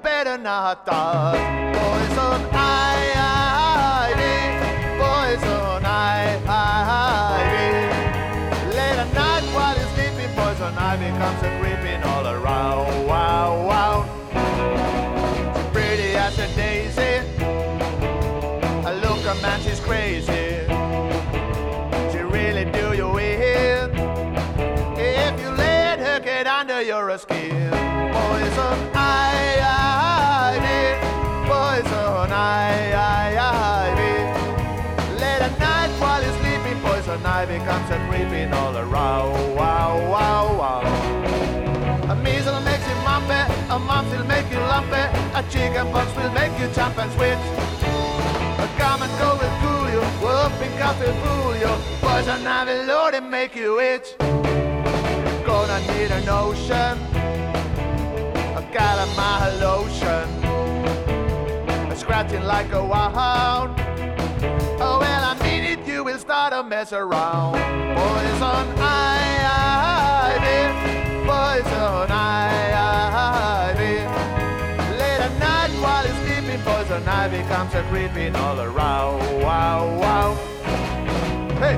better not touch. Poison ivy, poison ivy. Late at night while you're sleeping, poison ivy comes a creeping all around. Wow, wow. She's pretty as a daisy. Look, a man, she's crazy. She really do you in if you let her get under your skin. Poison ivy, poison ivy. Late at night while you're sleeping, poison ivy comes a creeping all around. Wow, wow, wow. A measles makes you mumpy, a mumps will make you lumpy, a chicken pox will make you jump and switch. A common cold will cool you, whooping cough will fool you, poison ivy load and make you itch. Gonna need an ocean, a calamine lotion, a scratching like a wound. Oh well, I mean it, you will start to mess around. Poison ivy, poison ivy. Late at night while you're sleeping, poison ivy comes a creeping all around. Wow, wow. Hey.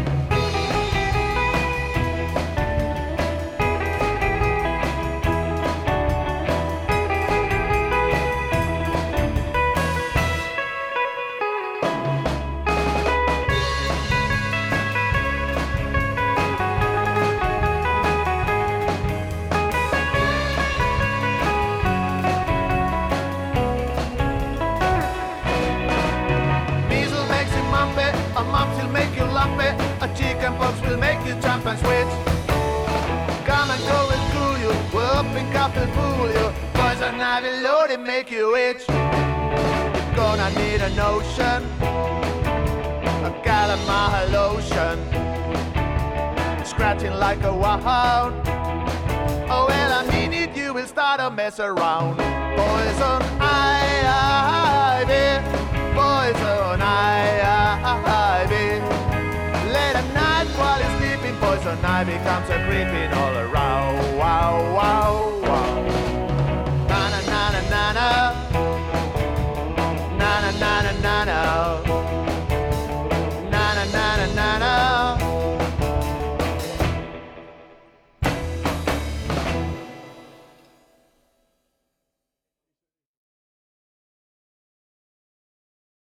A mumps will make you lumpy, a chicken pox will make you jump and switch. Come and go will cool you, whooping cough will fool you, poison ivy load and make you itch. You're gonna need an ocean, a calamine lotion, scratching like a wound. Oh well, I mean it, you will start to mess around. Poison ivy, poison ivy. Late at night while you're sleeping, poison ivy comes a creeping all around. Wow, wow.